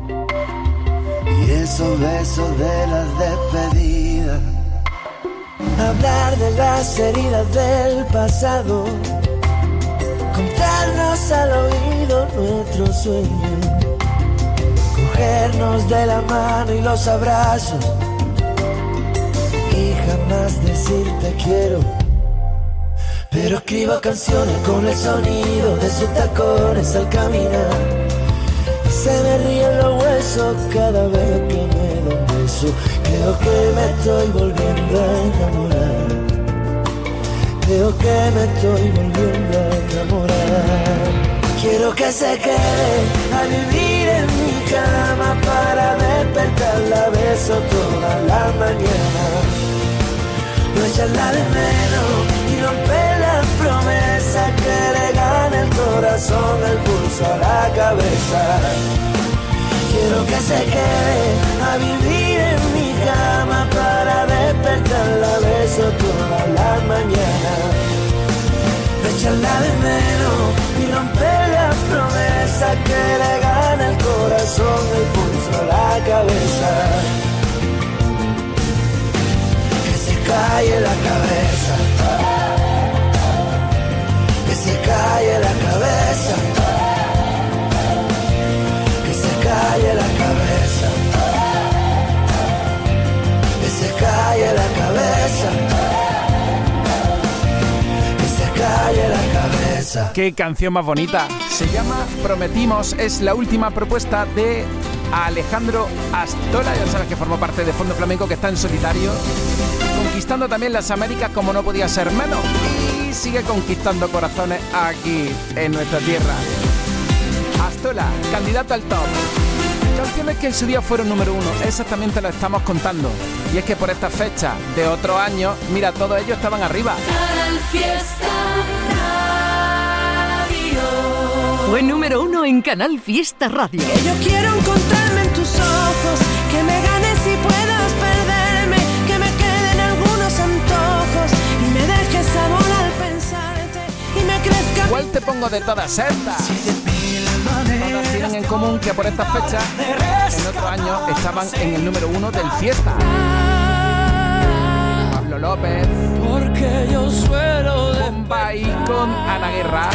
y esos besos de las despedidas. Hablar de las heridas del pasado, contarnos al oído nuestros sueños, cogernos de la mano y los abrazos y jamás decir te quiero. Pero escribo canciones con el sonido de sus tacones al caminar y se me ríen los huesos cada vez que me da un beso. Creo que me estoy volviendo a enamorar, creo que me estoy volviendo a enamorar. Quiero que se quede a vivir en mi cama para despertarla, beso toda la mañana. No echarla de menos y romper la promesa que le gana el corazón, el pulso a la cabeza. Quiero que se quede a vivir en mi cama para despertarla, beso toda la mañana. No echarla de menos y romper la promesa que le gana el corazón, el pulso a la cabeza. Que se calle la cabeza, que se calle la cabeza, que se calle la cabeza, que se calle la cabeza, que se calle la cabeza. Qué canción más bonita. Se llama Prometimos, es la última propuesta de Alejandro Astola, ya sabes que formó parte de Fondo Flamenco, que está en solitario, conquistando también las Américas como no podía ser menos, y sigue conquistando corazones aquí en nuestra tierra. Astola, candidato al top. Canciones que en su día fueron número uno, exactamente lo estamos contando. Y es que por esta fecha de otro año, mira, todos ellos estaban arriba. Canal Fiesta Radio. Fue número uno en Canal Fiesta Radio. Que yo quiero encontrarme en tus ojos, que me ganes y puedas perderme, que me queden algunos antojos y me dejes sabor al pensarte y me crezca. ¿Cuál te pongo de todas estas? Todas tienen en común que por esta fecha, en otro año, estaban en el número uno del Fiesta. Pablo López, porque yo suelo de Bombay con Ana Guerra,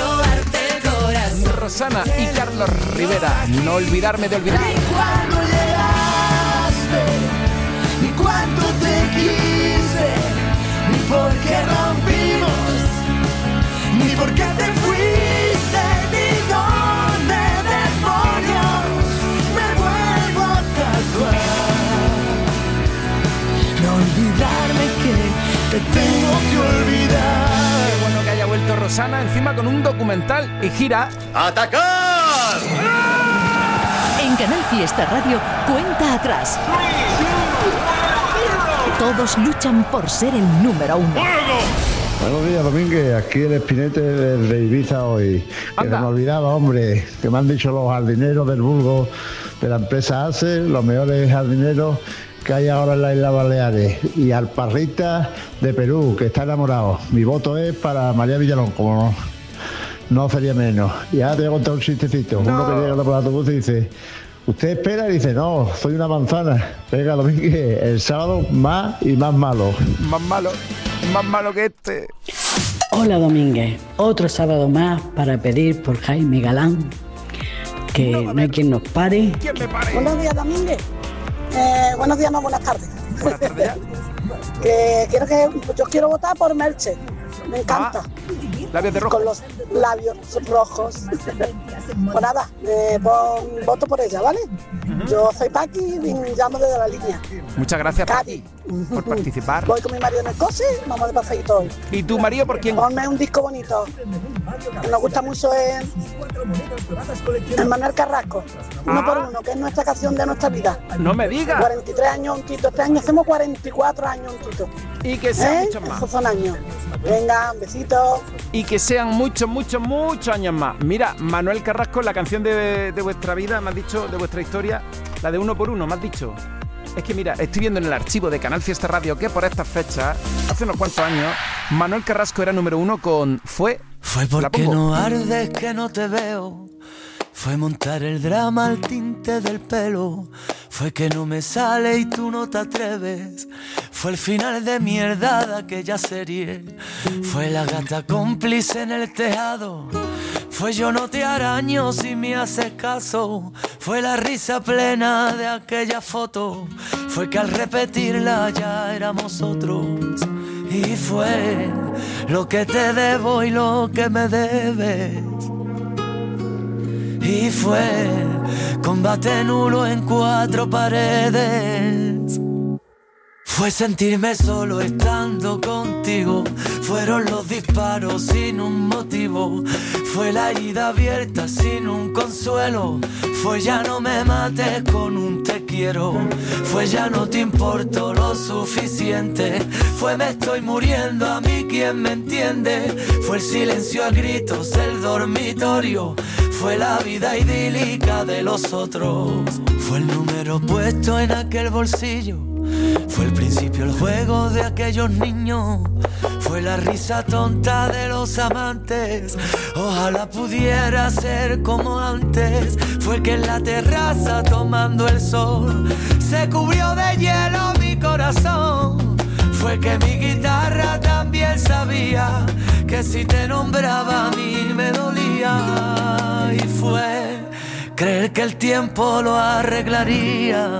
Rosana y Carlos Rivera. No olvidarme de olvidar. Ni cuando llegaste, ni cuánto te quise, ni por qué rompimos, ni por qué te fuiste, ni dónde demonios me vuelvo a tatuar. No olvidarme que te tengo que olvidar. Qué bueno que haya vuelto Rosana, encima con un documental y gira. ¡Atacar! En Canal Fiesta Radio, cuenta atrás. Todos luchan por ser el número uno. Buenos días, Domínguez. Aquí el Espinete de Ibiza hoy. Que se me ha olvidado, hombre, que me han dicho los jardineros del Burgos de la empresa ACE, los mejores jardineros que hay ahora en las Islas Baleares. Y al Parrita de Perú, que está enamorado. Mi voto es para María Villalón, como no, no sería menos. Y ahora te voy a contar un chistecito. No. Uno que llega por el autobús y dice: ¿usted espera? Y dice: no, soy una manzana. Venga, Domínguez, el sábado más y más malo. Más malo, más malo que este. Hola, Domínguez. Otro sábado más para pedir por Jaime Galán, que no, no hay quien nos pare. ¿Quién me pare? Buenos días, Domínguez. Eh, buenos días, no, buenas tardes. Buenas tardes. que quiero que yo quiero votar por Merche. Me encanta. Ah, Labios de rojo. Con los labios rojos. Pues nada, eh, pon, voto por ella, ¿vale? Uh-huh. Yo soy Paqui y llamo desde la línea. Muchas gracias, Paqui, por participar. Voy con mi marido en el coche, vamos de paseíto hoy. ¿Y tu marido por quién? Ponme un disco bonito. Que nos gusta mucho es el Manuel Carrasco. Uno ah. por uno, que es nuestra canción de nuestra vida. No me digas. cuarenta y tres años, un tito. Este año hacemos cuarenta y cuatro años, un tito. Y que sean ¿Eh? muchos más. Esos son años. Venga, un besito. Y que sean muchos, muchos, muchos años más. Mira, Manuel Carrasco, la canción de, de vuestra vida, me has dicho, de vuestra historia, la de uno por uno, me has dicho. Es que mira, estoy viendo en el archivo de Canal Fiesta Radio que por estas fechas, hace unos cuantos años, Manuel Carrasco era número uno con Fue... Fue porque no ardes que no te veo. Fue montar el drama al tinte del pelo. Fue que no me sale y tú no te atreves. Fue el final de mierda de aquella serie. Fue la gata cómplice en el tejado. Fue yo no te araño si me haces caso. Fue la risa plena de aquella foto. Fue que al repetirla ya éramos otros. Y fue lo que te debo y lo que me debes. Y fue combate nulo en cuatro paredes. Fue sentirme solo estando contigo. Fueron los disparos sin un motivo. Fue la herida abierta sin un consuelo. Fue ya no me mates con un te quiero. Fue ya no te importo lo suficiente. Fue me estoy muriendo, a mí quien me entiende. Fue el silencio a gritos, el dormitorio. Fue la vida idílica de los otros. Fue el número puesto en aquel bolsillo. Fue el principio, el juego de aquellos niños. Fue la risa tonta de los amantes. Ojalá pudiera ser como antes. Fue que en la terraza tomando el sol se cubrió de hielo mi corazón. Fue que mi guitarra también sabía que si te nombraba a mí me dolía. Y fue creer que el tiempo lo arreglaría.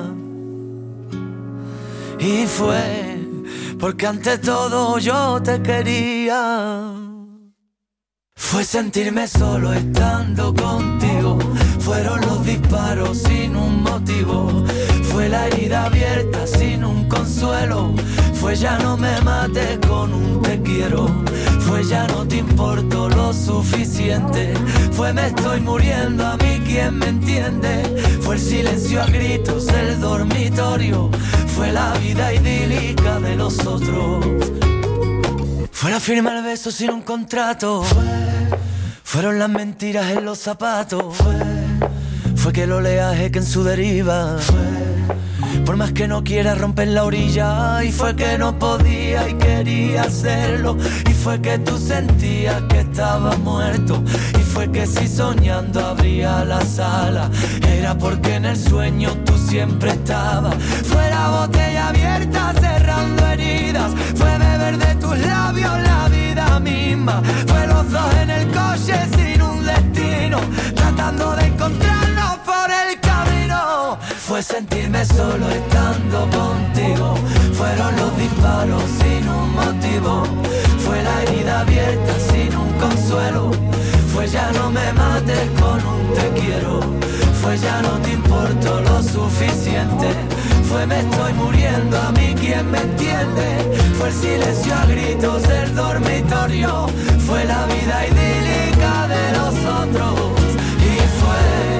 Y fue porque ante todo yo te quería. Fue sentirme solo estando contigo. Fueron los disparos sin un motivo. Fue la herida abierta sin un consuelo. Fue ya no me mates con un te quiero. Fue ya no te importo lo suficiente. Fue me estoy muriendo, a mí quien me entiende. Fue el silencio a gritos, el dormitorio. Fue la vida idílica de los otros. Fue la firma el beso sin un contrato. Fue, fueron las mentiras en los zapatos. Fue, fue que el oleaje que en su deriva. Fue, por más que no quiera romper la orilla. Y fue que no podía y quería hacerlo. Y fue que tú sentías que estaba muerto. Y fue que si soñando abría la sala, era porque en el sueño tú siempre estabas. Fue la botella abierta cerrando heridas. Fue beber de tus labios la vida misma. Fue los dos en el coche sin un destino, tratando de encontrarnos por el camino. Fue sentirme solo estando contigo. Fueron los disparos sin un motivo. Fue la herida abierta sin un consuelo. Fue ya no me mates con un te quiero. Fue ya no te importo lo suficiente. Fue me estoy muriendo, a mí quien me entiende. Fue el silencio a gritos del dormitorio. Fue la vida idílica de los otros. Y fue,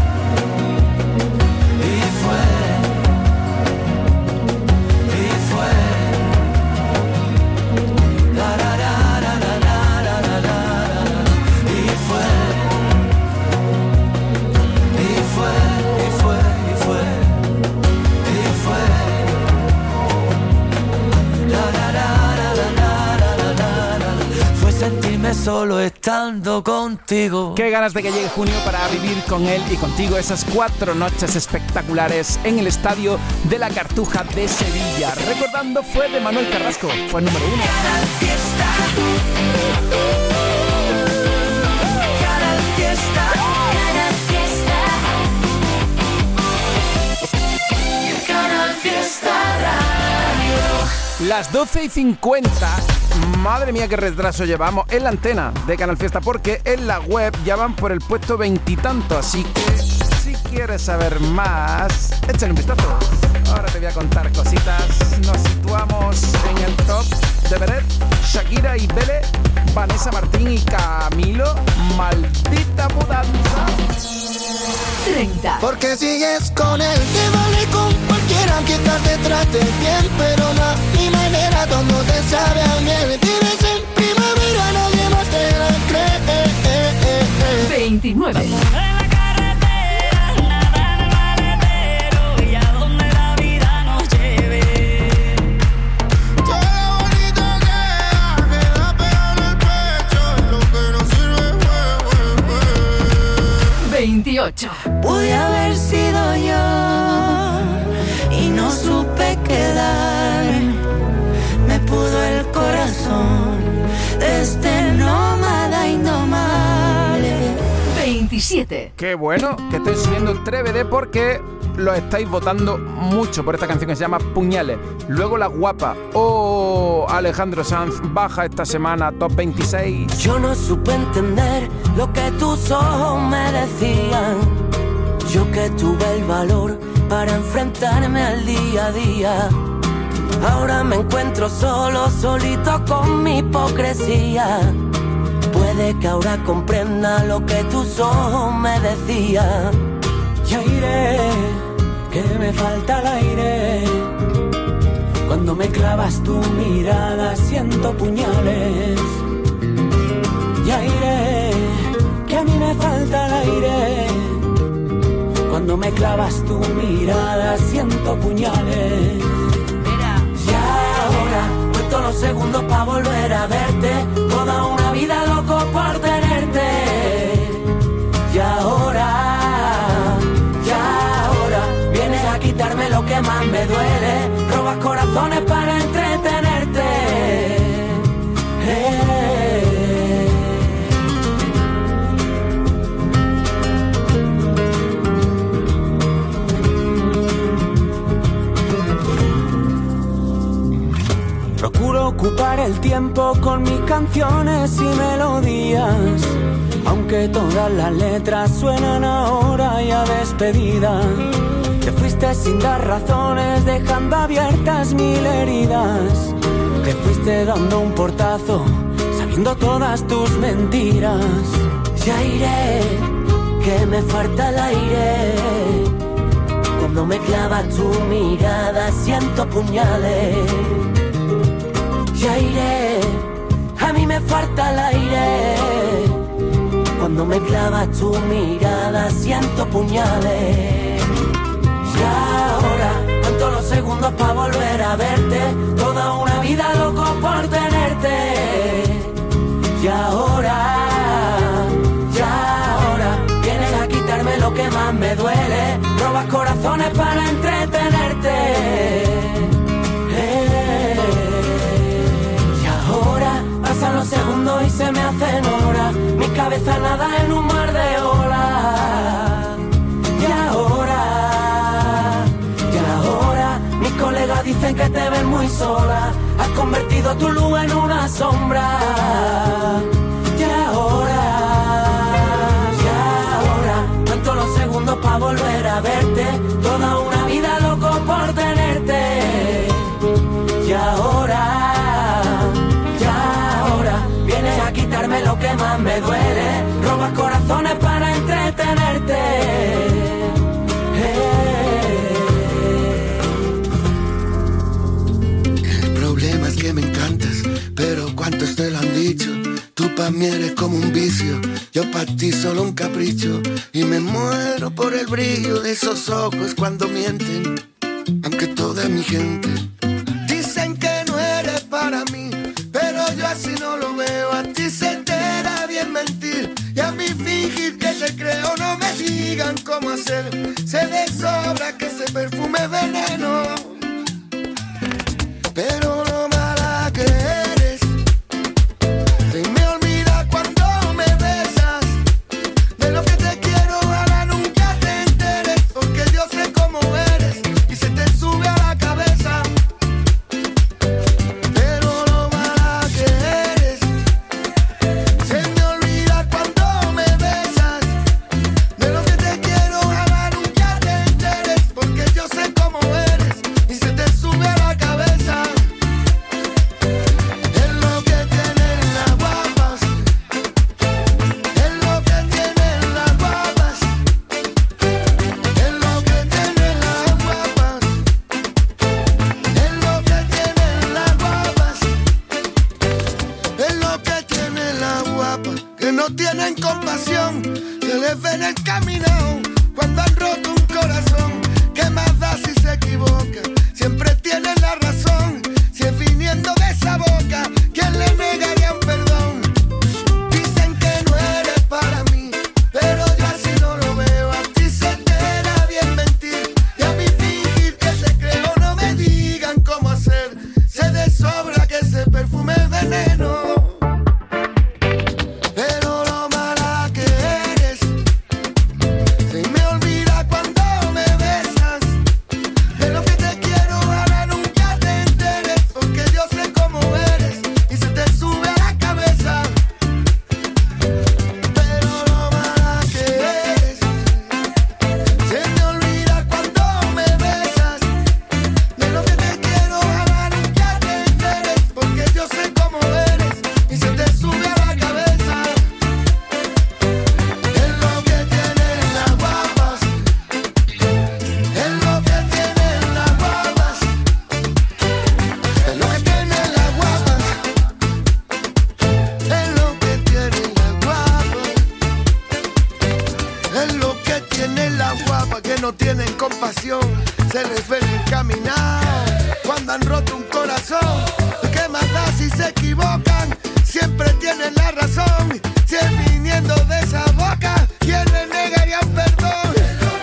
y fue, y fue. La, la, la, la, la, la, la, la, la. Y fue, y fue, y fue, y fue, y fue. La, la, la, la, la, la, la, la, la. Fue sentirme solo estando contigo. Qué ganas de que llegue junio para vivir con él y contigo esas cuatro noches espectaculares en el Estadio de la Cartuja de Sevilla. Recordando, fue de Manuel Carrasco, fue el número uno. Canal Fiesta. Canal Fiesta. Canal Fiesta. Canal Fiesta Radio. Las doce y cincuenta. Madre mía, qué retraso llevamos en la antena de Canal Fiesta, porque en la web ya van por el puesto veintitanto. Así que si quieres saber más, échale un vistazo. Ahora te voy a contar cositas. Nos situamos en el top de Beret, Shakira y Bele, Vanessa Martín y Camilo. Maldita mudanza. treinta. Porque sigues con él, te vale con cualquiera, quizás te trate bien, pero no a mi manera, todo te sabe a miel. Vives en primavera, nadie más te la cree. veintinueve. veintiocho. Pude haber sido yo y no supe quedarme. Me pudo el corazón de este nómada indomable. veintisiete. Qué bueno que estoy subiendo tres B D porque lo estáis votando mucho por esta canción que se llama Puñales. Luego La Guapa o oh, Alejandro Sanz baja esta semana top veintiséis. Yo no supe entender lo que tus ojos me decían. Yo que tuve el valor para enfrentarme al día a día. Ahora me encuentro solo, solito con mi hipocresía. Puede que ahora comprenda lo que tus ojos me decían. Ya iré, que me falta el aire. Cuando me clavas tu mirada siento puñales. Ya iré, que a mí me falta el aire. Cuando me clavas tu mirada siento puñales. Y ahora cuento los segundos para volver a verte. Toda una vida loco por tenerte. Y ahora, ya ahora vienes a quitarme lo que más me duele. Robas corazones para entretenerte. Eh. Procuro ocupar el tiempo con mis canciones y melodías, aunque todas las letras suenan ahora ya despedida. Te fuiste sin dar razones, dejando abiertas mil heridas. Te fuiste dando un portazo, sabiendo todas tus mentiras. Ya iré, que me falta el aire. Cuando me clava tu mirada siento puñales. Ya iré, a mí me falta el aire. Cuando me clava tu mirada siento puñales. Y ahora cuento los segundos para volver a verte. Toda una vida loco por tenerte. Y ahora, ya ahora vienes a quitarme lo que más me duele. Robas corazones para entretenerte. Eh. Pasan los segundos y se me hacen horas. Mi cabeza nada en un mar de olas. Y ahora, y ahora mis colegas dicen que te ven muy sola. Has convertido tu luz en una sombra. Y ahora, y ahora cuento los segundos para volver a verte. Toda una vida loco por tenerte. Y ahora, a quitarme lo que más me duele. Robas corazones para entretenerte. Eh. El problema es que me encantas, pero ¿cuántos te lo han dicho? Tú pa' mí eres como un vicio, yo pa' ti solo un capricho. Y me muero por el brillo de esos ojos cuando mienten. Aunque toda mi gente dicen que no eres para mí, pero yo así no lo veo. A ti se te da bien mentir y a mí fingir que te creo. No me digan cómo hacer, se les sobra que ese perfume es veneno. Pero lo mala que eres, se me olvida cuando me besas. De lo que te quiero ojalá nunca te enteres, porque yo sé cómo eres y se te sube a la cabeza. guapas que no tienen compasión. Se les ve en el camino cuando han roto un corazón. ¿Qué más da si se equivoca? Siempre tienen la razón. Si es viniendo de esa boca, ¿quién le negaría un perdón? Dicen que no eres para mí, pero ya si no lo veo, a ti se te da bien mentir. Y a mí fingir que te creo, no me digan cómo hacer. Sé de sobra que ese perfume es veneno. Pero lo mala que eres, se me olvida cuando me besas. De lo que te quiero ahora nunca te enteres, porque yo sé cómo eres y se te sube a la cabeza. Pero lo mala que eres, se me olvida cuando me besas. De lo que te quiero ahora nunca te enteres, porque yo sé cómo eres y se te sube a la cabeza. Es lo que tienen las guapas, es lo que tienen las guapas, es lo que tienen las guapas, es lo que tienen las guapas, es lo que tienen las guapas que no tienen compasión. Se les ve en el caminar cuando han roto un corazón. ¿Qué más da si se equivocan? Siempre tienen la razón. Si es viniendo de esa boca, ¿quién le negaría un perdón?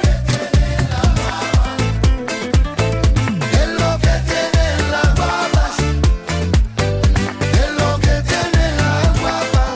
Es lo que tienen las guapas, es lo que tienen las guapas,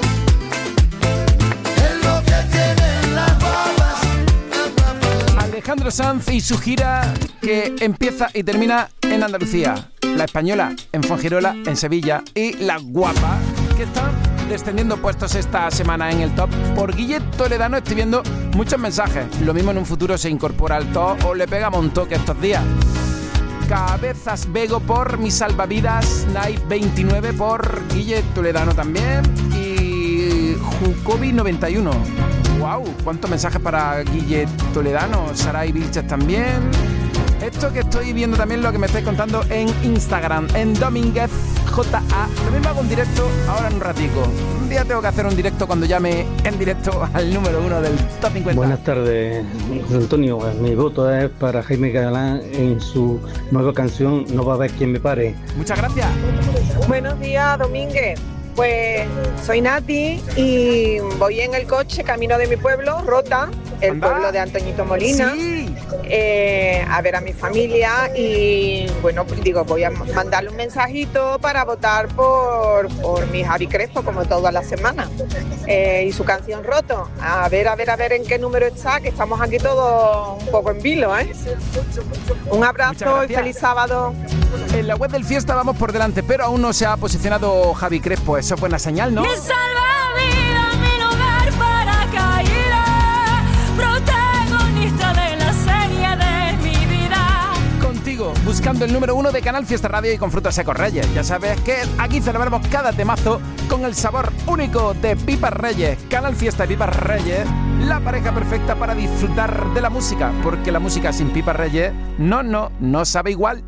es lo que tienen las guapas, las guapas. Alejandro Sanz y su gira que empieza y termina en Andalucía. La Española en Fuengirola, en Sevilla, y La Guapa, que están descendiendo puestos esta semana en el top. Por Guille Toledano estoy viendo muchos mensajes. Lo mismo en un futuro se incorpora al top o le pegamos un toque estos días. Cabezas Vego por Mi Salvavidas, Night veintinueve por Guille Toledano también, y Jucobi noventa y uno. Wow, cuántos mensajes para Guille Toledano. Saray Vilches también. Esto que estoy viendo también lo que me estáis contando en Instagram, en Domínguez J A. Lo mismo hago un directo ahora en un ratico. Un día tengo que hacer un directo cuando llame en directo al número uno del Top cincuenta. Buenas tardes, Antonio. Mi voto es para Jaime Galán en su nueva canción No va a haber quien me pare. Muchas gracias. Buenos días, Domínguez. Pues soy Nati y voy en el coche camino de mi pueblo, Rota, el ¿Anda? pueblo de Antoñito Molina, sí. eh, a ver a mi familia y bueno, pues digo, voy a mandarle un mensajito para votar por, por mi Javi Crespo, como todas las semanas, eh, y su canción Roto. A ver, a ver, a ver en qué número está, que estamos aquí todos un poco en vilo, ¿eh? Un abrazo y feliz sábado. En la web del Fiesta vamos por delante, pero aún no se ha posicionado Javi Crespo. Eso es buena señal, ¿no? Mi salvavidas, mi lugar para caída, protagonista de la serie de mi vida. Contigo, buscando el número uno de Canal Fiesta Radio y con Frutos Secos Reyes. Ya sabes que aquí celebramos cada temazo con el sabor único de Pipas Reyes. Canal Fiesta y Pipas Reyes, la pareja perfecta para disfrutar de la música, porque la música sin Pipas Reyes, no, no, no sabe igual.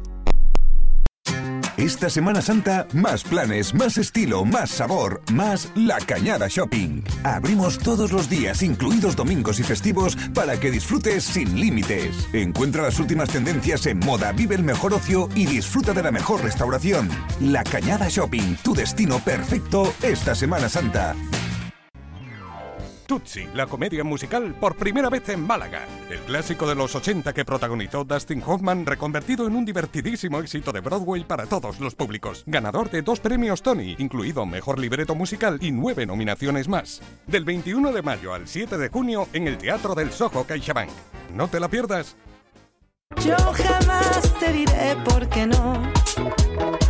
Esta Semana Santa, más planes, más estilo, más sabor, más La Cañada Shopping. Abrimos todos los días, incluidos domingos y festivos, para que disfrutes sin límites. Encuentra las últimas tendencias en moda, vive el mejor ocio y disfruta de la mejor restauración. La Cañada Shopping, tu destino perfecto esta Semana Santa. Tootsie, la comedia musical por primera vez en Málaga. El clásico de los ochenta que protagonizó Dustin Hoffman, reconvertido en un divertidísimo éxito de Broadway para todos los públicos. Ganador de dos premios Tony, incluido Mejor Libreto Musical y nueve nominaciones más. Del veintiuno de mayo al siete de junio en el Teatro del Soho CaixaBank. No te la pierdas. Yo jamás te diré por qué no.